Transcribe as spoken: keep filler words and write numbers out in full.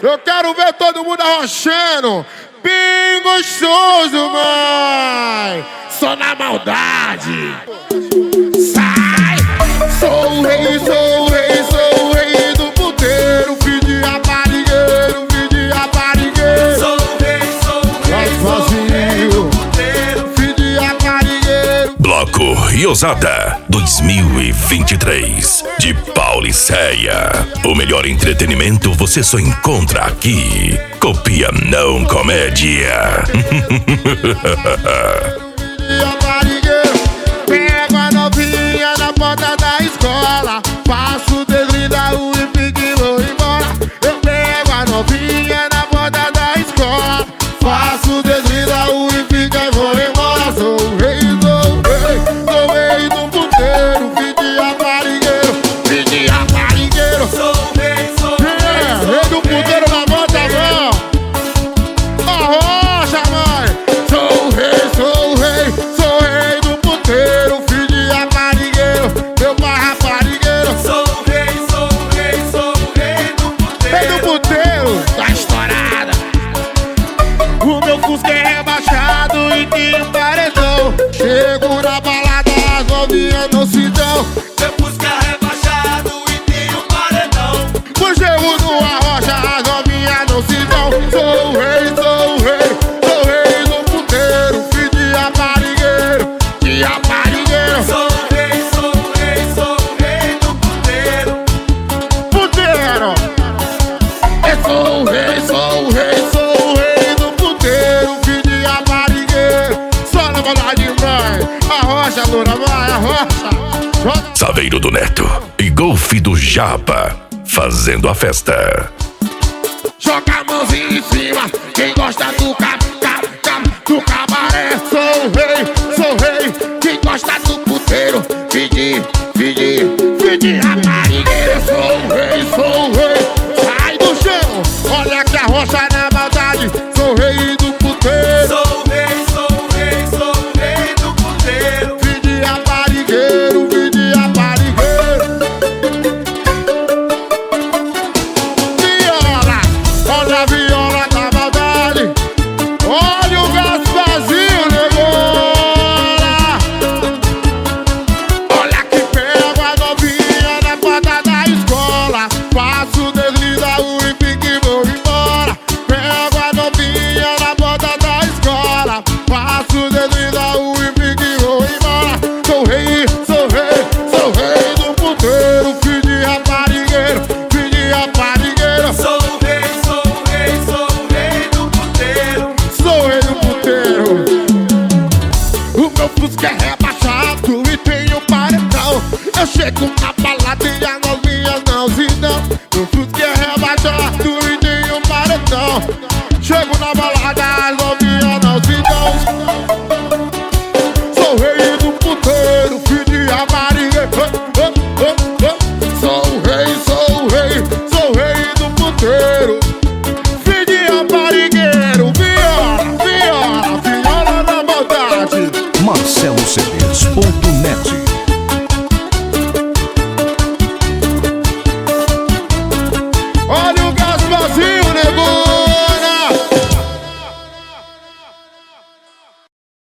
Eu quero ver todo mundo arrochando. Bem gostoso, mãe. Só na maldade. Sai. Sou o rei, sou o rei, sou o rei do puteiro. Filho de raparigueiro, filho de raparigueiro. Sou o rei, sou o rei, sou o rei do puteiro. Filho de raparigueiro. Bloco Riosada dois mil e vinte e três de Paulicéia. O melhor entretenimento você só encontra aqui. Copia não comédia. Pego a novinha na porta da escola, faço o dedo da U e fico e vou embora. Eu pego a novinha na porta da escola, faço o dedo da U e fico e vou embora. Sou o rei, sou o rei, sou o rei do puteiro, filho de raparigueiro, filho de raparigueiro. Sou o rei, sou o rei, É, rei do puteiro na bota, mão. Arrocha, mãe. Sou o rei, sou o rei, sou o rei do puteiro, filho de raparigueiro, meu pai raparigueiro. Sou o rei, sou o rei, sou o rei do Rei do puteiro. puteiro, tá estourada. O meu Fusca é rebaixado e tem um paredão. Chego na balada, as novinhas não se dão. Meu Fusca rebaixado e tem um paredão. O gelo no arrocha, as novinhas não se dão. Sou o rei, sou o rei, sou o rei do puteiro, filho de raparigueiro, de raparigueiro. Sou o rei, sou o rei, sou o rei do puteiro. Puteiro! Eu sou o rei, sou o rei, sou o rei do puteiro, filho de raparigueiro. Só na maldade, mãe. Arrocha, loura, vai, arrocha. Joga. Saveiro do Neto e Golfe do Japa fazendo a festa.